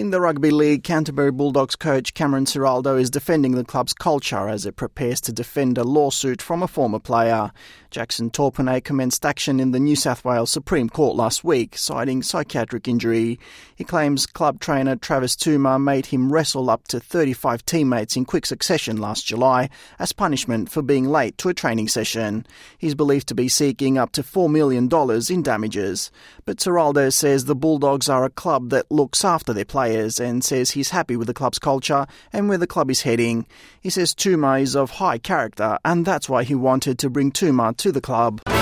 In the Rugby League, Canterbury Bulldogs coach Cameron Ciraldo is defending the club's culture as it prepares to defend a lawsuit from a former player. Jackson Torpenay commenced action in the New South Wales Supreme Court last week, citing psychiatric injury. He claims club trainer Travis Tuma made him wrestle up to 35 teammates in quick succession last July as punishment for being late to a training session. He's believed to be seeking up to $4 million in damages. But Ciraldo says the Bulldogs are a club that looks after their players and says he's happy with the club's culture and where the club is heading. He says Tuma is of high character and that's why he wanted to bring Tuma to the club.